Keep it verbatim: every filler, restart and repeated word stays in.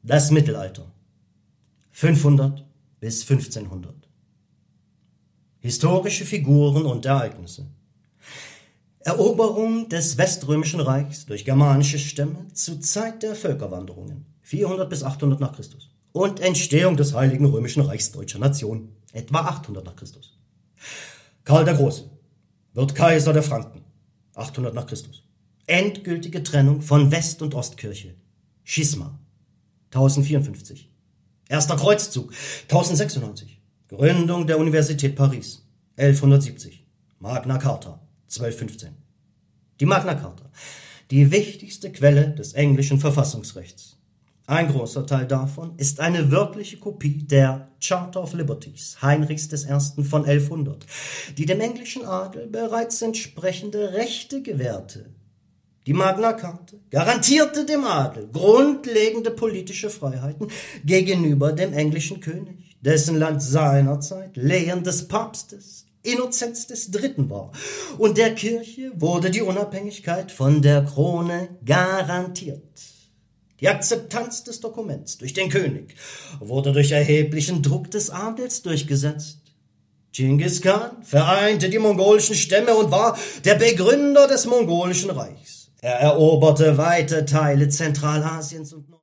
Das Mittelalter fünfhundert bis fünfzehnhundert. Historische Figuren und Ereignisse. Eroberung des Weströmischen Reichs durch germanische Stämme zur Zeit der Völkerwanderungen vierhundert bis achthundert nach Christus und Entstehung des Heiligen Römischen Reichs deutscher Nation etwa achthundert nach Christus. Karl der Große wird Kaiser der Franken achthundert nach Christus. Endgültige Trennung von West- und Ostkirche. Schisma tausendvierundfünfzig. Erster Kreuzzug tausendsechsundneunzig. Gründung der Universität Paris elfhundertsiebzig. Magna Carta zwölfhundertfünfzehn. Die Magna Carta, die wichtigste Quelle des englischen Verfassungsrechts. Ein großer Teil davon ist eine wörtliche Kopie der Charter of Liberties Heinrichs des Ersten von elfhundert, die dem englischen Adel bereits entsprechende Rechte gewährte. Die Magna Carta garantierte dem Adel grundlegende politische Freiheiten gegenüber dem englischen König, dessen Land seinerzeit Lehen des Papstes Innozenz des Dritten war, und der Kirche wurde die Unabhängigkeit von der Krone garantiert. Die Akzeptanz des Dokuments durch den König wurde durch erheblichen Druck des Adels durchgesetzt. Dschingis Khan vereinte die mongolischen Stämme und war der Begründer des mongolischen Reichs. Er eroberte weite Teile Zentralasiens und